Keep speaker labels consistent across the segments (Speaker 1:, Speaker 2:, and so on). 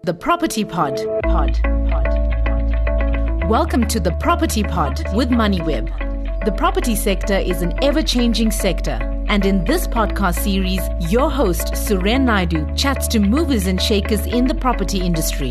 Speaker 1: The Property Pod. Welcome to The Property Pod with MoneyWeb. The property sector is an ever-changing sector. And in this podcast series, your host, Suren Naidu, chats to movers and shakers in the property industry.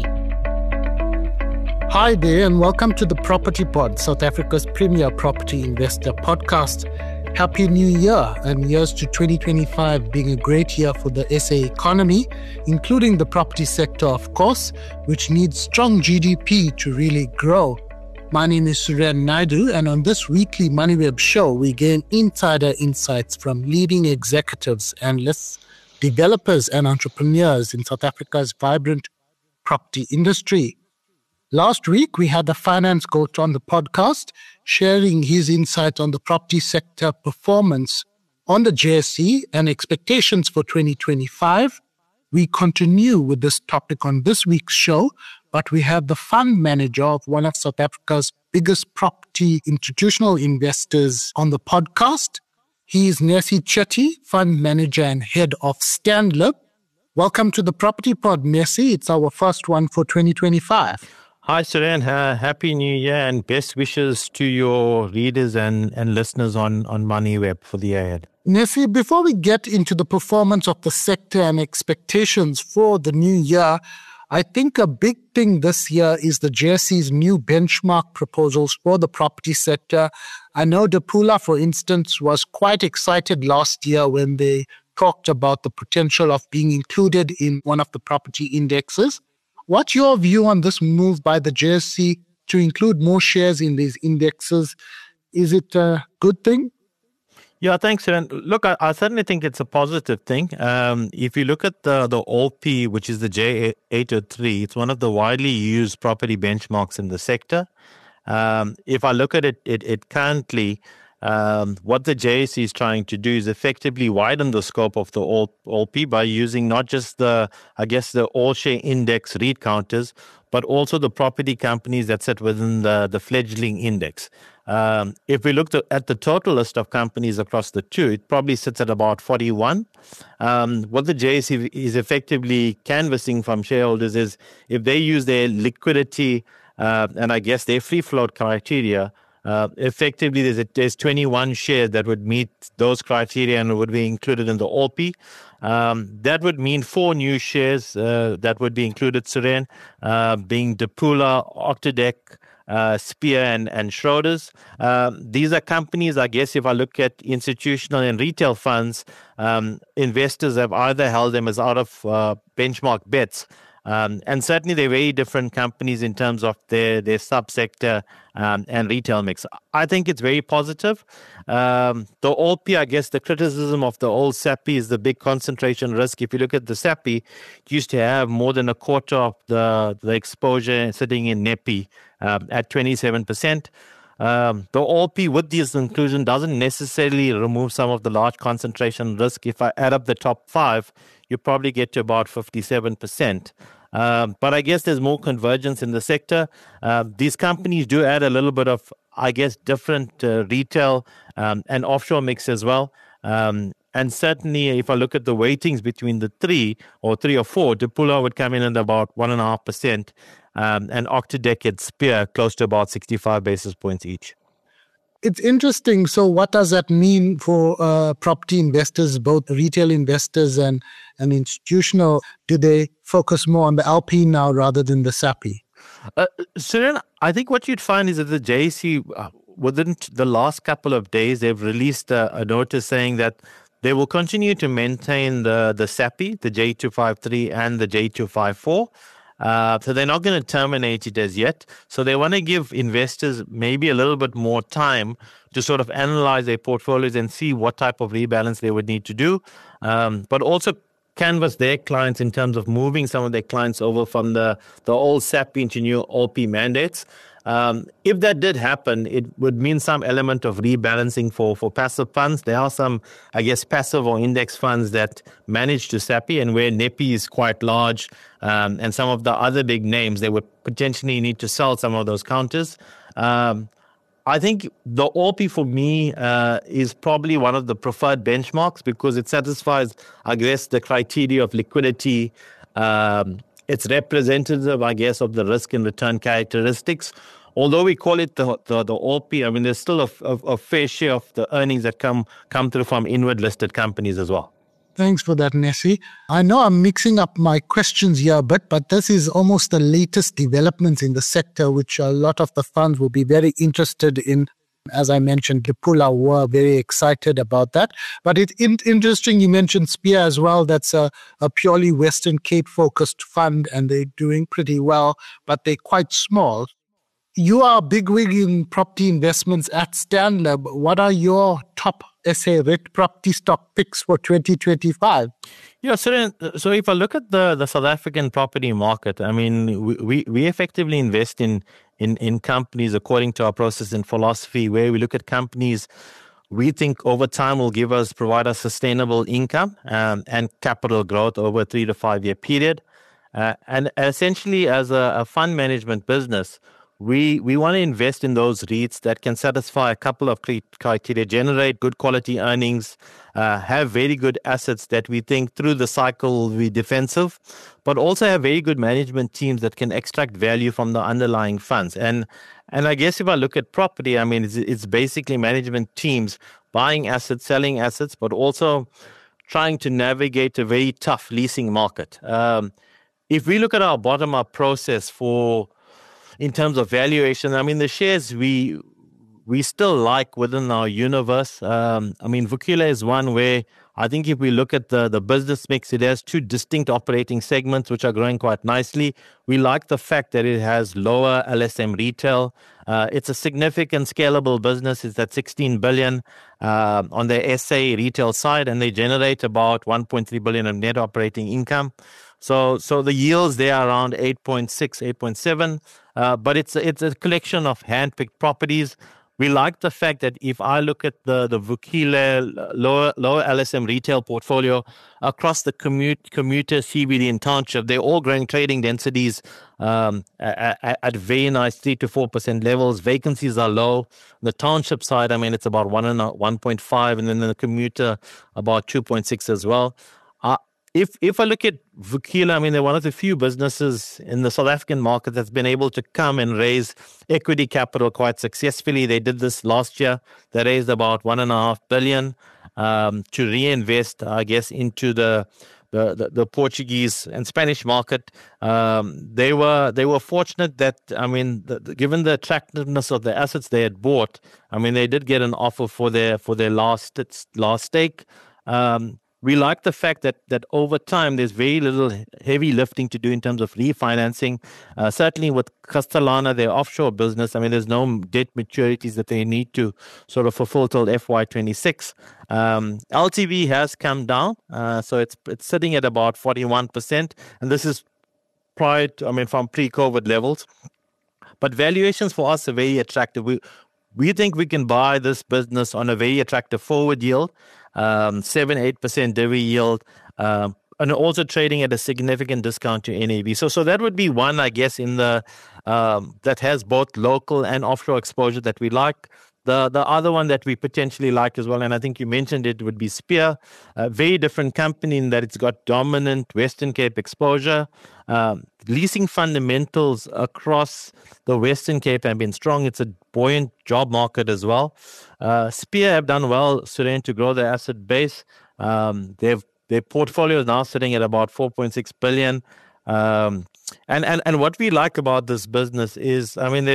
Speaker 2: Hi there, and welcome to The Property Pod, South Africa's premier property investor podcast. Happy New Year, and here's to 2025 being a great year for the SA economy, including the property sector, of course, which needs strong GDP to really grow. My name is Suren Naidu, and on this weekly MoneyWeb show, we gain insider insights from leading executives, analysts, developers, and entrepreneurs in South Africa's vibrant property industry. Last week, we had the finance coach on the podcast sharing his insight on the property sector performance on the JSE and expectations for 2025. We continue with this topic on this week's show, but we have the fund manager of one of South Africa's biggest property institutional investors on the podcast. He is Nessie Chetty, fund manager and head of Stanlib. Welcome to the Property Pod, Nessie. It's our first one for 2025.
Speaker 3: Hi, Suren. Happy New Year and best wishes to your readers and listeners on MoneyWeb for the year ahead.
Speaker 2: Nessie, before we get into the performance of the sector and expectations for the new year, I think a big thing this year is the JSE's new benchmark proposals for the property sector. I know Dipula, for instance, was quite excited last year when they talked about the potential of being included in one of the property indexes. What's your view on this move by the JSE to include more shares in these indexes? Is it a good thing?
Speaker 3: Yeah, thanks, Suren. Look, I certainly think it's a positive thing. If you look at the ALP, which is the J803, it's one of the widely used property benchmarks in the sector. If I look at it currently, what the JSE is trying to do is effectively widen the scope of the ALP by using not just the all share index REIT counters, but also the property companies that sit within the fledgling index. If we look at the total list of companies across the two, it probably sits at about 41. What the JSE is effectively canvassing from shareholders is if they use their liquidity and I guess their free float criteria, effectively, there's 21 shares that would meet those criteria and would be included in the ALP. That would mean 4 new shares that would be included, Suren, being Dipula, Octodec, Spear, and Schroders. These are companies, I guess, if I look at institutional and retail funds, investors have either held them as out of benchmark bets. And certainly they're very different companies in terms of their subsector and retail mix. I think it's very positive. The ALP, I guess the criticism of the old SAPI is the big concentration risk. If you look at the SAPI, it used to have more than a quarter of the exposure sitting in NEPI at 27%. The ALP with this inclusion doesn't necessarily remove some of the large concentration risk. If I add up the top 5, you probably get to about 57%. But I guess there's more convergence in the sector. These companies do add a little bit of, I guess, different retail and offshore mix as well. And certainly, if I look at the weightings between the 3 or 4, Dipula would come in at about 1.5%, and Octodec and Spear close to about 65 basis points each.
Speaker 2: It's interesting. So what does that mean for property investors, both retail investors and institutional? Do they focus more on the LP now rather than the SAPI?
Speaker 3: Suren, I think what you'd find is that the JSE, within the last couple of days, they've released a notice saying that they will continue to maintain the SAPI, the J253 and the J254. So they're not going to terminate it as yet. So they want to give investors maybe a little bit more time to sort of analyze their portfolios and see what type of rebalance they would need to do. But also canvas their clients in terms of moving some of their clients over from the old SAPI into new ALP mandates. If that did happen, it would mean some element of rebalancing for passive funds. There are some, I guess, passive or index funds that manage to SAPI, and where NEPI is quite large, and some of the other big names, they would potentially need to sell some of those counters. I think the ALP for me is probably one of the preferred benchmarks because it satisfies, I guess, the criteria of liquidity, It's representative, I guess, of the risk and return characteristics. Although we call it the OLP, I mean, there's still a fair share of the earnings that come through from inward listed companies as well.
Speaker 2: Thanks for that, Nessie. I know I'm mixing up my questions here a bit, but this is almost the latest developments in the sector, which a lot of the funds will be very interested in. As I mentioned, Lipula were very excited about that. But it's interesting you mentioned Spear as well. That's a purely Western Cape-focused fund, and they're doing pretty well, but they're quite small. You are a bigwig in property investments at Stanlab. What are your top SA REIT property stock picks for 2025?
Speaker 3: Yeah, so if I look at the South African property market, I mean, we effectively invest in companies according to our process and philosophy, where we look at companies we think over time will provide us sustainable income and capital growth over a 3 to 5 year period. And essentially, as a fund management business, we want to invest in those REITs that can satisfy a couple of criteria: generate good quality earnings, have very good assets that we think through the cycle will be defensive, but also have very good management teams that can extract value from the underlying funds. And I guess if I look at property, I mean, it's basically management teams buying assets, selling assets, but also trying to navigate a very tough leasing market. If we look at our bottom-up process in terms of valuation, I mean, the shares we still like within our universe. I mean, Vukile is one where I think if we look at the business mix, it has two distinct operating segments which are growing quite nicely. We like the fact that it has lower LSM retail. It's a significant scalable business. It's at 16 billion on the SA retail side, and they generate about 1.3 billion of net operating income. So the yields there are around 8.6, 8.7, but it's a collection of hand-picked properties. We like the fact that if I look at the Vukile lower LSM retail portfolio across the commuter, CBD and township, they're all growing trading densities at very nice 3 to 4% levels. Vacancies are low. The township side, I mean, it's about 1.5, and then the commuter about 2.6 as well. If I look at Vukile, I mean, they're one of the few businesses in the South African market that's been able to come and raise equity capital quite successfully. They did this last year. They raised about 1.5 billion to reinvest, I guess, into the Portuguese and Spanish market. They were fortunate that, I mean, given the attractiveness of the assets they had bought, I mean, they did get an offer for their last stake. We like the fact that over time, there's very little heavy lifting to do in terms of refinancing. Certainly with Castellana, their offshore business, I mean, there's no debt maturities that they need to sort of fulfill till FY26. LTV has come down, so it's sitting at about 41%, and this is from pre-COVID levels. But valuations for us are very attractive. We think we can buy this business on a very attractive forward yield, 7-8% divi yield, and also trading at a significant discount to NAV. So that would be one, I guess, in the that has both local and offshore exposure that we like. The other one that we potentially like as well, and I think you mentioned it, would be Spear. A very different company in that it's got dominant Western Cape exposure. Leasing fundamentals across the Western Cape have been strong. It's a buoyant job market as well. Spear have done well, Suren, to grow their asset base. Their portfolio is now sitting at about 4.6 billion. And what we like about this business is, I mean,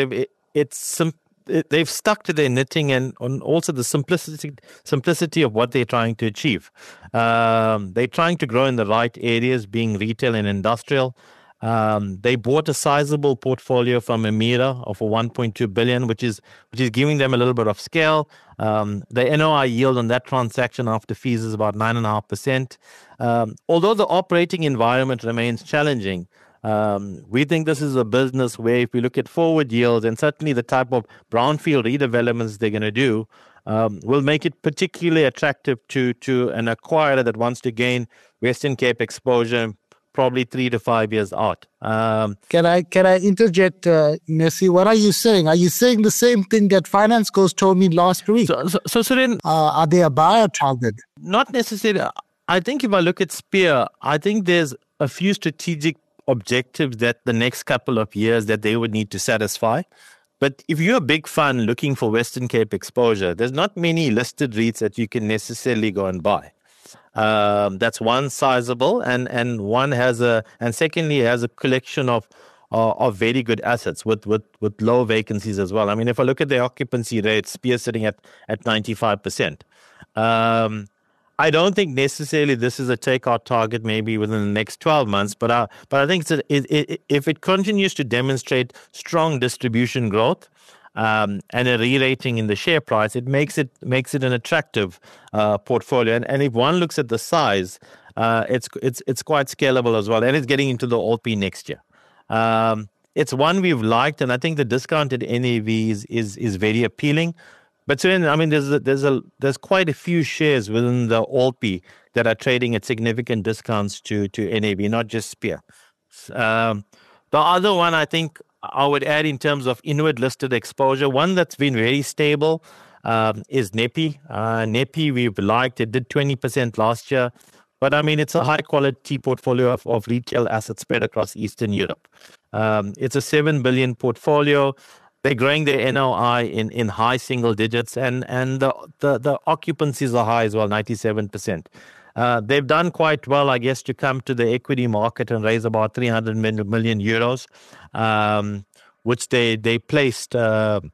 Speaker 3: they've stuck to their knitting and also the simplicity of what they're trying to achieve. They're trying to grow in the right areas, being retail and industrial. They bought a sizable portfolio from Emira of 1.2 billion, which is giving them a little bit of scale. The NOI yield on that transaction after fees is about 9.5%. Although the operating environment remains challenging, we think this is a business where if we look at forward yields and certainly the type of brownfield redevelopments they're going to do, will make it particularly attractive to an acquirer that wants to gain Western Cape exposure probably 3 to 5 years out.
Speaker 2: Can I interject, Nessie? What are you saying? Are you saying the same thing that Finance Coast told me last week?
Speaker 3: So then,
Speaker 2: are they a buyer target?
Speaker 3: Not necessarily. I think if I look at Spear, I think there's a few strategic objectives that the next couple of years that they would need to satisfy. But if you're a big fund looking for Western Cape exposure, there's not many listed REITs that you can necessarily go and buy. That's one, sizable, and one and secondly has a collection of very good assets with low vacancies as well. I mean, if I look at the occupancy rates, Spear sitting at 95%. I don't think necessarily this is a takeout target maybe within the next 12 months, but I think if it continues to demonstrate strong distribution growth and a re-rating in the share price, it makes it an attractive portfolio. And if one looks at the size, it's quite scalable as well, and it's getting into the ALP next year. It's one we've liked, and I think the discounted NAV is very appealing. But Suren, I mean, there's quite a few shares within the ALP that are trading at significant discounts to NAV, not just Spear. The other one I think I would add in terms of inward listed exposure, one that's been very stable is NEPI. NEPI we've liked. It did 20% last year. But I mean, it's a high quality portfolio of retail assets spread across Eastern Europe. It's a 7 billion portfolio. They're growing their NOI in high single digits, and the occupancies are high as well, 97%. They've done quite well, I guess, to come to the equity market and raise about 300 million euros, which they placed at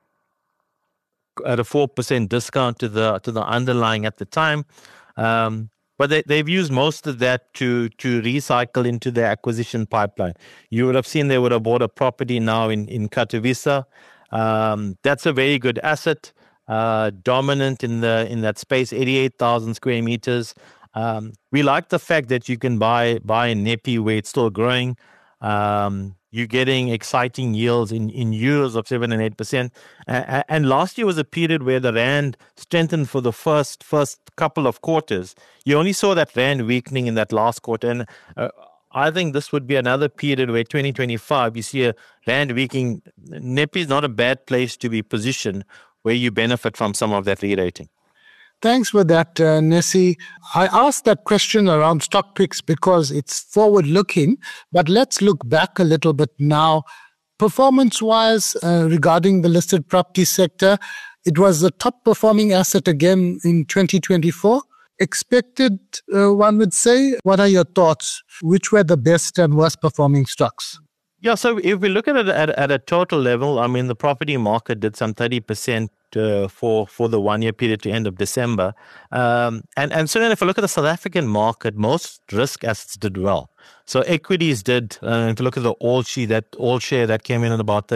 Speaker 3: a 4% discount to the underlying at the time. But they've used most of that to recycle into their acquisition pipeline. You would have seen they would have bought a property now in Katowice. That's a very good asset, dominant in that space, 88,000 square meters. We like the fact that you can buy in NEPI where it's still growing. You're getting exciting yields in euros of 7 and 8%. And last year was a period where the rand strengthened for the first couple of quarters. You only saw that rand weakening in that last quarter. And I think this would be another period where 2025, you see a rand weakening. NEPI is not a bad place to be positioned where you benefit from some of that re-rating.
Speaker 2: Thanks for that, Nessie. I asked that question around stock picks because it's forward-looking, but let's look back a little bit now. Performance-wise, regarding the listed property sector, it was the top-performing asset again in 2024. Expected, one would say. What are your thoughts? Which were the best and worst-performing stocks?
Speaker 3: Yeah, so if we look at it at a total level, I mean, the property market did some 30% for the 1 year period to end of December. And so then if I look at the South African market, most risk assets did well. So equities did, if you look at the all share that came in at about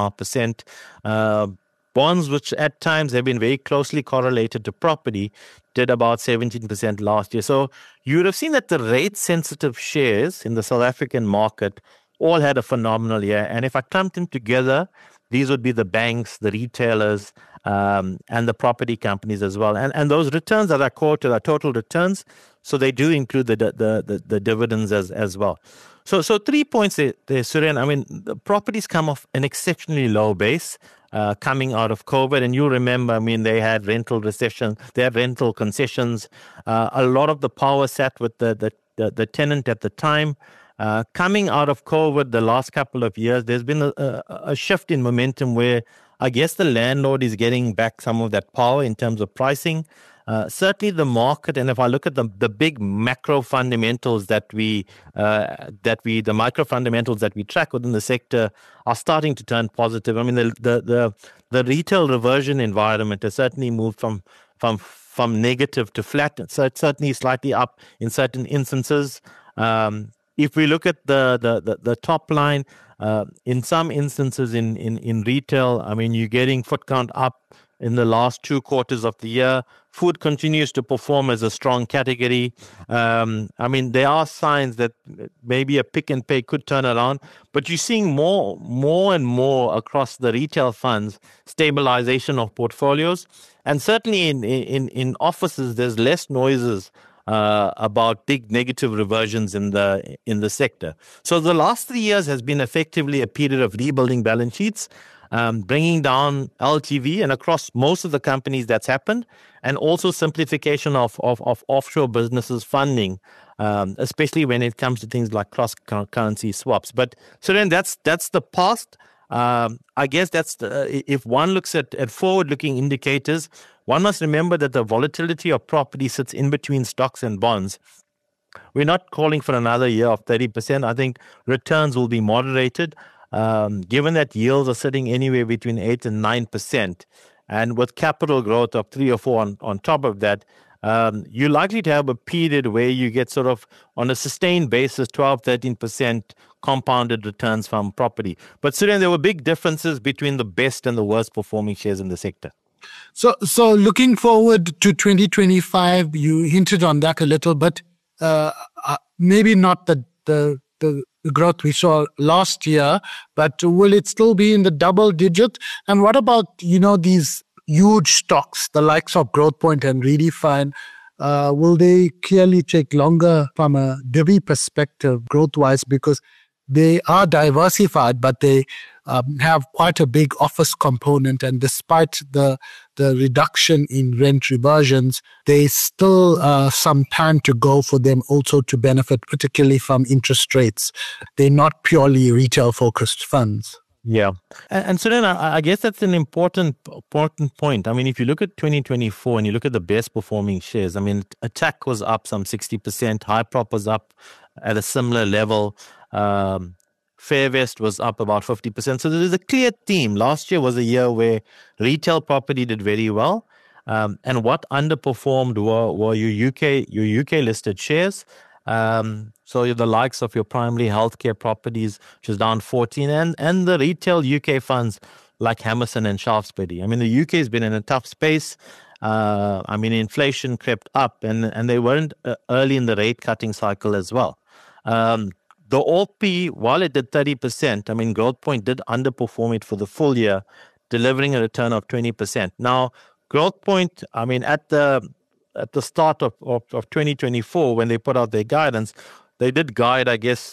Speaker 3: 13.5%. Bonds, which at times have been very closely correlated to property, did about 17% last year. So you would have seen that the rate-sensitive shares in the South African market all had a phenomenal year. And if I clumped them together, these would be the banks, the retailers, and the property companies as well. And those returns that are quoted are total returns, so they do include the dividends as well. So 3 points there, Suren. I mean, the properties come off an exceptionally low base coming out of COVID. And you remember, I mean, they had rental recession, they had rental concessions. A lot of the power sat with the tenant at the time. Coming out of COVID the last couple of years, there's been a shift in momentum where I guess the landlord is getting back some of that power in terms of pricing. Certainly the market, and if I look at the big macro fundamentals the micro fundamentals that we track within the sector are starting to turn positive. I mean, the retail reversion environment has certainly moved from negative to flat. So it's certainly slightly up in certain instances. If we look at the top line, in some instances in retail, I mean, you're getting foot count up in the last 2 quarters of the year. Food continues to perform as a strong category. I mean, there are signs that maybe a Pick n Pay could turn around, but you're seeing more and more across the retail funds, stabilization of portfolios. And certainly in offices, there's less noises about big negative reversions in the sector. So the last 3 years has been effectively a period of rebuilding balance sheets, bringing down LTV, and across most of the companies that's happened, and also simplification of offshore businesses funding especially when it comes to things like cross-currency swaps. But so then that's the past. I guess that's if one looks at forward-looking indicators, one must remember that the volatility of property sits in between stocks and bonds. We're not calling for another year of 30%. I think returns will be moderated, given that yields are sitting anywhere between 8 and 9%. And with capital growth of 3 or 4 on top of that, you're likely to have a period where you get sort of on a sustained basis 12, 13% compounded returns from property. But Suren, there were big differences between the best and the worst performing shares in the sector.
Speaker 2: So looking forward to 2025, you hinted on that a little bit. Maybe not the growth we saw last year, but will it still be in the double digit? And what about, these huge stocks, the likes of Growthpoint and Redefine? Will they clearly take longer from a divvy perspective, growth-wise, because they are diversified, but they have quite a big office component. And despite the reduction in rent reversions, there's still some time to go for them also to benefit, particularly from interest rates. They're not purely retail-focused funds.
Speaker 3: Yeah. And so then I guess that's an important point. I mean, if you look at 2024 and you look at the best performing shares, I mean, Attack was up some 60%, Hyprop was up at a similar level. Fairvest was up about 50%. So there's a clear theme. Last year was a year where retail property did very well. And what underperformed were your UK listed shares. So the likes of your primary healthcare properties, which is down 14%, and the retail UK funds like Hammerson and Shaftesbury. I mean, the UK has been in a tough space. I mean, inflation crept up, and they weren't early in the rate cutting cycle as well. The OP, while it did 30%, I mean, Growthpoint did underperform it for the full year, delivering a return of 20%. Now, Growthpoint, I mean, at the start of 2024, when they put out their guidance, they did guide, I guess,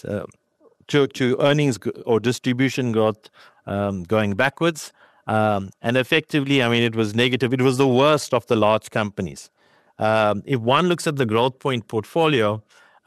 Speaker 3: to earnings or distribution growth going backwards. And effectively, I mean, it was negative. It was the worst of the large companies. If one looks at the Growthpoint portfolio,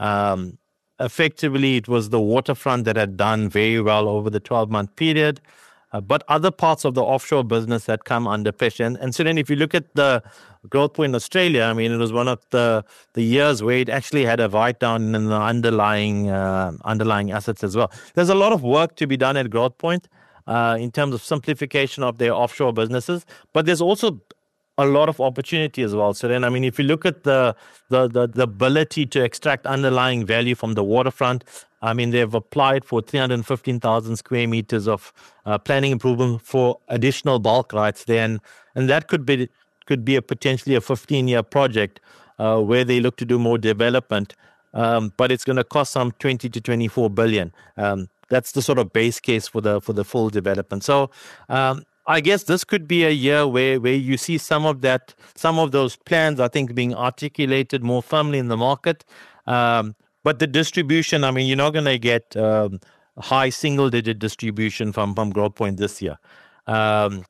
Speaker 3: effectively, it was the waterfront that had done very well over the 12-month period, but other parts of the offshore business had come under pressure. And so then if you look at the Growthpoint Australia, I mean, it was one of the years where it actually had a write-down in the underlying assets as well. There's a lot of work to be done at Growthpoint in terms of simplification of their offshore businesses, but there's also a lot of opportunity as well. So then, I mean, if you look at the ability to extract underlying value from the waterfront, I mean, they've applied for 315,000 square meters of planning improvement for additional bulk rights there, and that could be a potentially a 15-year project where they look to do more development, but it's going to cost some 20 to 24 billion. That's the sort of base case for the full development. So I guess this could be a year where you see some of those plans, I think, being articulated more firmly in the market. But the distribution, I mean, you're not going to get high single-digit distribution from Growthpoint this year. And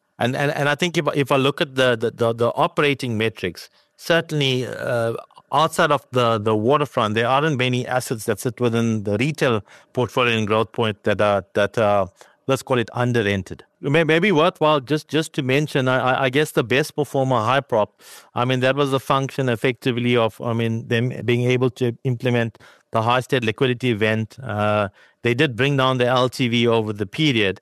Speaker 3: I think if I look at the operating metrics, certainly outside of the waterfront, there aren't many assets that sit within the retail portfolio in Growthpoint that are let's call it under-rented. Maybe worthwhile just to mention, I guess the best performer, Hyprop, I mean, that was a function effectively of, I mean, them being able to implement the high state liquidity event. They did bring down the LTV over the period.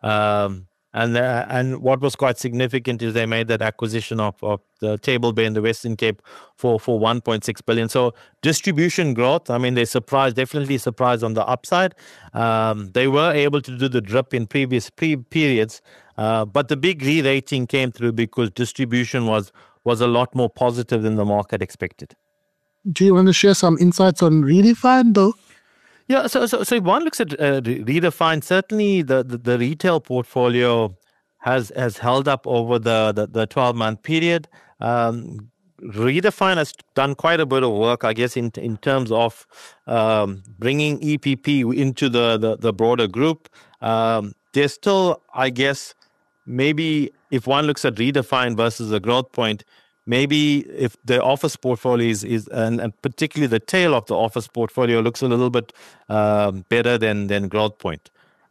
Speaker 3: And what was quite significant is they made that acquisition of the Table Bay in the Western Cape for 1.6 billion. So distribution growth, I mean, they definitely surprised on the upside. They were able to do the drip in previous periods, but the big re-rating came through because distribution was a lot more positive than the market expected.
Speaker 2: Do you want to share some insights on Redefine, though?
Speaker 3: Yeah, so if one looks at Redefine, certainly the retail portfolio has held up over the 12-month period. Redefine has done quite a bit of work, I guess, in terms of bringing EPP into the broader group. There's still, I guess, maybe if one looks at Redefine versus a Growthpoint, maybe if the office portfolio is and particularly the tail of the office portfolio looks a little bit better than Growthpoint.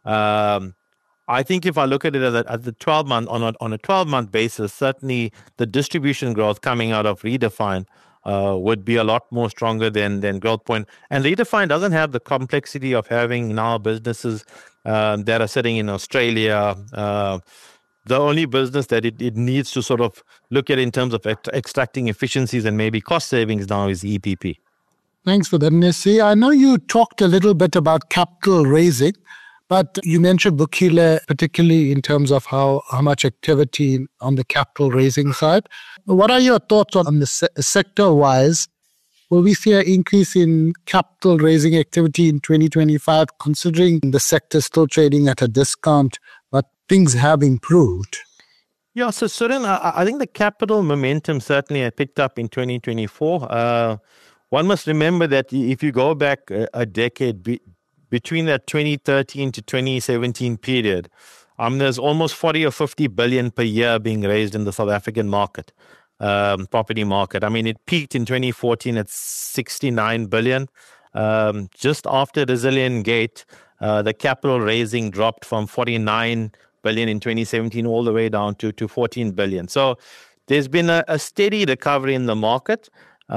Speaker 3: I think if I look at it at the 12-month on a 12-month basis, certainly the distribution growth coming out of Redefine would be a lot more stronger than Growthpoint. And Redefine doesn't have the complexity of having now businesses that are sitting in Australia. The only business that it needs to sort of look at in terms of extracting efficiencies and maybe cost savings now is EPP.
Speaker 2: Thanks for that, Nessie. I know you talked a little bit about capital raising, but you mentioned Vukile, particularly in terms of how much activity on the capital raising side. What are your thoughts on the sector-wise? Will we see an increase in capital raising activity in 2025, considering the sector is still trading at a discount, but things have improved?
Speaker 3: Yeah, so Suren, I think the capital momentum certainly had picked up in 2024. One must remember that if you go back a decade, between that 2013 to 2017 period, there's almost 40 or 50 billion per year being raised in the South African market, property market. I mean, it peaked in 2014 at 69 billion. Just after Resilient Gate, the capital raising dropped from 49 billion in 2017 all the way down to 14 billion. So there's been a steady recovery in the market.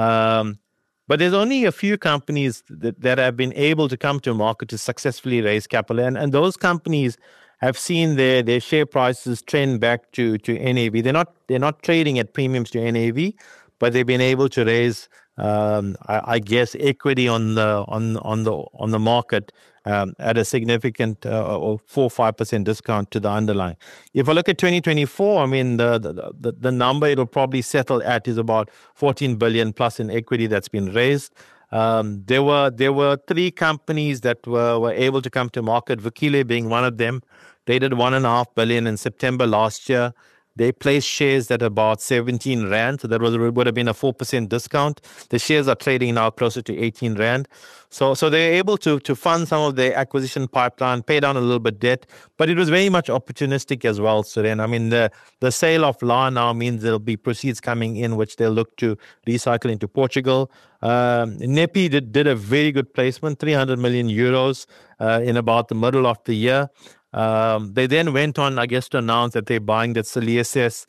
Speaker 3: But there's only a few companies that have been able to come to market to successfully raise capital. And those companies have seen their share prices trend back to NAV. They're not trading at premiums to NAV, but they've been able to raise, I guess, equity on the market at a significant 4-5% discount to the underlying. If I look at 2024, I mean, the number it'll probably settle at is about 14 billion plus in equity that's been raised. There were 3 companies that were able to come to market, Vukile being one of them. They did 1.5 billion in September last year. They placed shares at about 17 Rand, so that would have been a 4% discount. The shares are trading now closer to 18 Rand. So they're able to fund some of their acquisition pipeline, pay down a little bit debt, but it was very much opportunistic as well, Suren. I mean, the sale of LAR now means there'll be proceeds coming in, which they'll look to recycle into Portugal. Nepi did a very good placement, 300 million euros in about the middle of the year. They then went on, I guess, to announce that they're buying the CLSS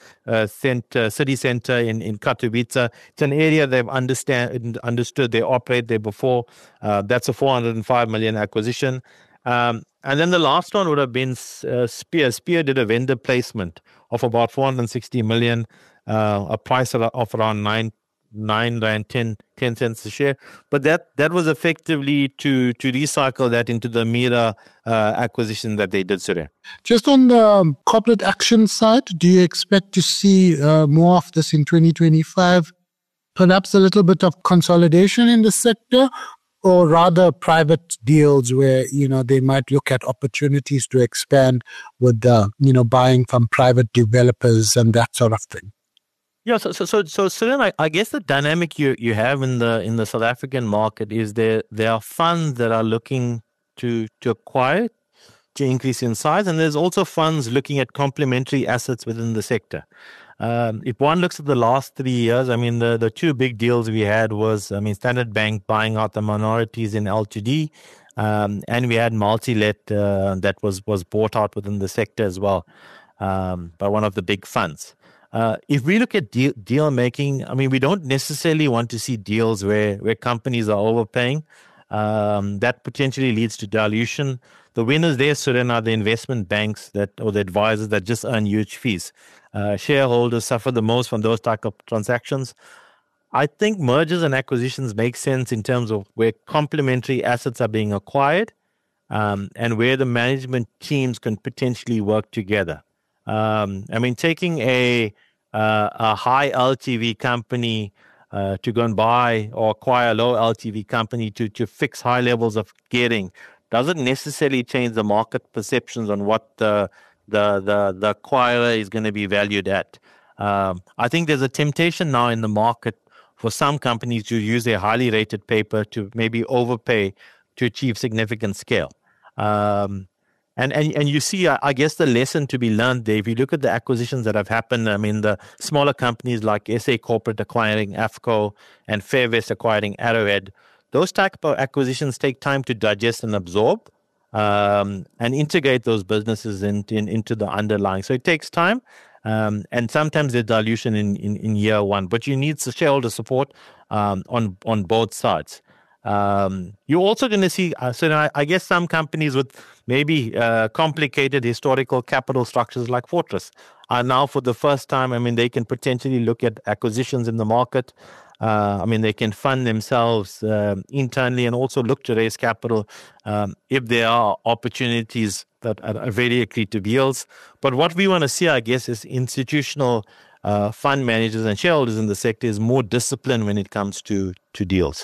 Speaker 3: city center in Katowice. It's an area they've understood. They operate there before. That's a 405 million acquisition. And then the last one would have been Spear. Spear did a vendor placement of about 460 million, a price of around 9 Rand 10 cents a share, but that was effectively to recycle that into the Mira acquisition that they did today.
Speaker 2: Just on the corporate action side, do you expect to see more of this in 2025? Perhaps a little bit of consolidation in the sector, or rather private deals where they might look at opportunities to expand with buying from private developers and that sort of thing.
Speaker 3: Yeah, so Suren, I guess the dynamic you have in the South African market is there are funds that are looking to acquire, to increase in size, and there's also funds looking at complementary assets within the sector. If one looks at the last 3 years, I mean, the 2 big deals we had was, Standard Bank buying out the minorities in L2D, and we had Multilet that was bought out within the sector as well by one of the big funds. If we look at deal making, I mean, we don't necessarily want to see deals where companies are overpaying. That potentially leads to dilution. The winners there, Suren, are the investment banks or the advisors that just earn huge fees. Shareholders suffer the most from those type of transactions. I think mergers and acquisitions make sense in terms of where complementary assets are being acquired and where the management teams can potentially work together. Taking a high LTV company to go and buy or acquire a low LTV company to fix high levels of gearing doesn't necessarily change the market perceptions on what the acquirer is going to be valued at. I think there's a temptation now in the market for some companies to use their highly rated paper to maybe overpay to achieve significant scale. And you see, I guess the lesson to be learned there, if you look at the acquisitions that have happened, I mean, the smaller companies like SA Corporate acquiring AFCO and Fairvest acquiring Arrowhead, those type of acquisitions take time to digest and absorb and integrate those businesses into the underlying. So it takes time. And sometimes there's dilution in year one, but you need the shareholder support on both sides. You're also going to see, I guess some companies with maybe complicated historical capital structures like Fortress are now for the first time, I mean, they can potentially look at acquisitions in the market. I mean, they can fund themselves internally and also look to raise capital if there are opportunities that are very accretive yields. But what we want to see, I guess, is institutional fund managers and shareholders in the sector is more discipline when it comes to deals.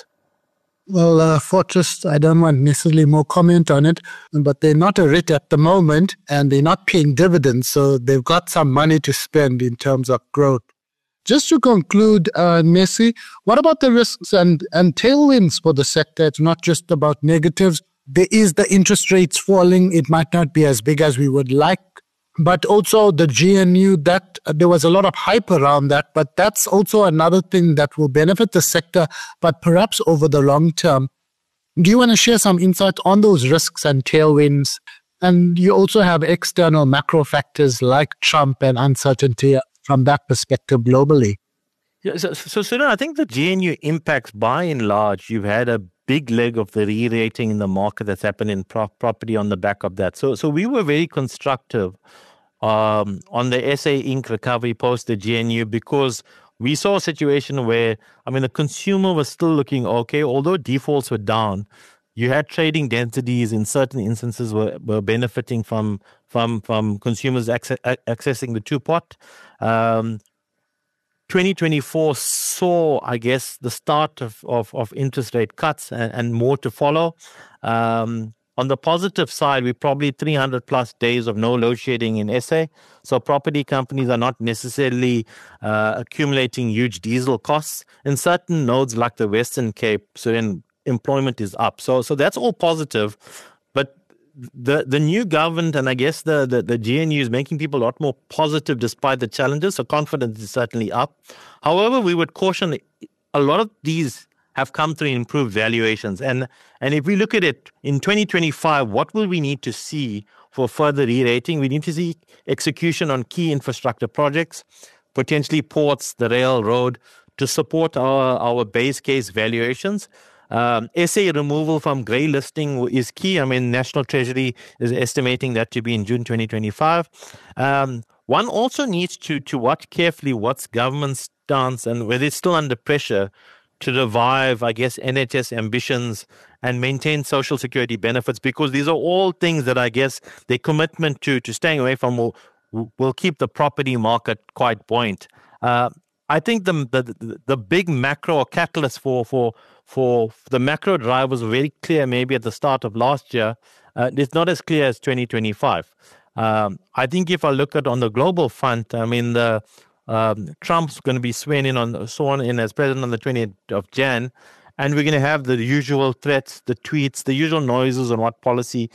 Speaker 2: Well, Fortress, I don't want necessarily more comment on it, but they're not a REIT at the moment and they're not paying dividends, so they've got some money to spend in terms of growth. Just to conclude, Messi, what about the risks and tailwinds for the sector? It's not just about negatives. There is the interest rates falling. It might not be as big as we would like, but also the GNU, that there was a lot of hype around that, but that's also another thing that will benefit the sector, but perhaps over the long term. Do you want to share some insight on those risks and tailwinds? And you also have external macro factors like Trump and uncertainty from that perspective globally.
Speaker 3: Yeah, so Suren, I think the GNU impacts, by and large, you've had a big leg of the re-rating in the market that's happened in property on the back of that. So we were very constructive on the SA Inc. recovery post the GNU because we saw a situation where, I mean, the consumer was still looking okay, although defaults were down. You had trading densities in certain instances were benefiting from consumers accessing the two-pot. 2024 saw, I guess, the start of interest rate cuts and more to follow. On the positive side, we're probably 300 plus days of no load shedding in SA. So property companies are not necessarily accumulating huge diesel costs. In certain nodes like the Western Cape, so then employment is up. So that's all positive. But the new government and I guess the GNU is making people a lot more positive despite the challenges. So confidence is certainly up. However, we would caution a lot of these have come through improved valuations. And if we look at it in 2025, what will we need to see for further re-rating? We need to see execution on key infrastructure projects, potentially ports, the railroad, to support our base case valuations. SA removal from grey listing is key. I mean, National Treasury is estimating that to be in June 2025. One also needs to watch carefully what's government's stance and whether it's still under pressure to revive, I guess, NHS ambitions and maintain social security benefits, because these are all things that I guess their commitment to staying away from will keep the property market quite buoyant. I think the big macro or catalyst for the macro drivers were very clear maybe at the start of last year. It's not as clear as 2025. I think if I look at on the global front, I mean, Trump's going to be sworn in as president on the 20th of Jan, and we're going to have the usual threats, the tweets, the usual noises on what policy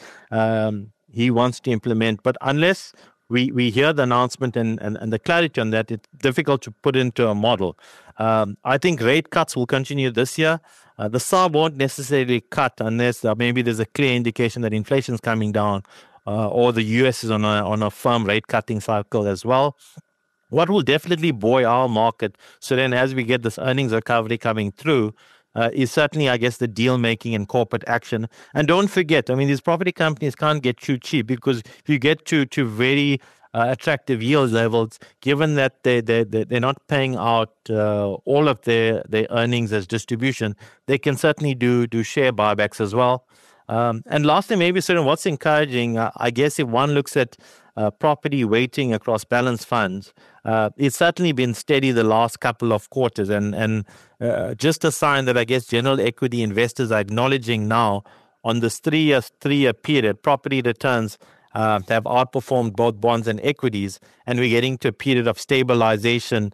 Speaker 3: he wants to implement. But unless we hear the announcement and the clarity on that, it's difficult to put into a model. I think rate cuts will continue this year. The SARB won't necessarily cut unless maybe there's a clear indication that inflation is coming down or the US is on a firm rate cutting cycle as well. What will definitely buoy our market, so then as we get this earnings recovery coming through, is certainly, I guess, the deal making and corporate action. And don't forget, I mean, these property companies can't get too cheap, because if you get to very attractive yield levels, given that they're not paying out all of their earnings as distribution, they can certainly do share buybacks as well. And lastly, maybe what's encouraging, I guess, if one looks at property weighting across balanced funds, it's certainly been steady the last couple of quarters, and just a sign that I guess general equity investors are acknowledging now on this three-year period, property returns have outperformed both bonds and equities, and we're getting to a period of stabilization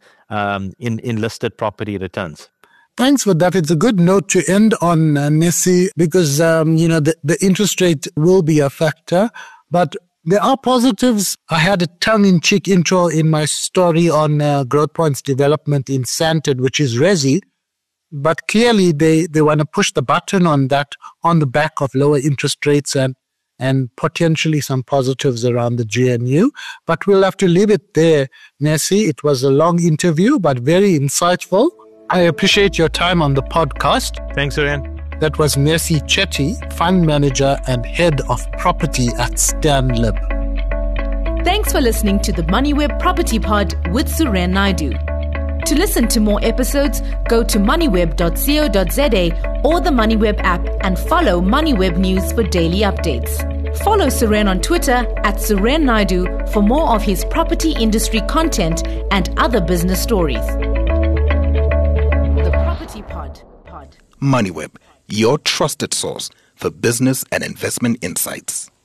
Speaker 3: in listed property returns.
Speaker 2: Thanks for that. It's a good note to end on, Messi, because the interest rate will be a factor. But there are positives. I had a tongue-in-cheek intro in my story on Growthpoint's development in Sandton, which is Resi. But clearly they want to push the button on that on the back of lower interest rates and potentially some positives around the GNU. But we'll have to leave it there, Mercy. It was a long interview, but very insightful. I appreciate your time on the podcast.
Speaker 3: Thanks, Suren.
Speaker 2: That was Mercy Chetty, Fund Manager and Head of Property at StanLib.
Speaker 1: Thanks for listening to the MoneyWeb Property Pod with Suren Naidu. To listen to more episodes, go to moneyweb.co.za or the MoneyWeb app and follow MoneyWeb News for daily updates. Follow Suren on Twitter at Suren Naidu for more of his property industry content and other business stories. The Property Pod.
Speaker 4: MoneyWeb, your trusted source for business and investment insights.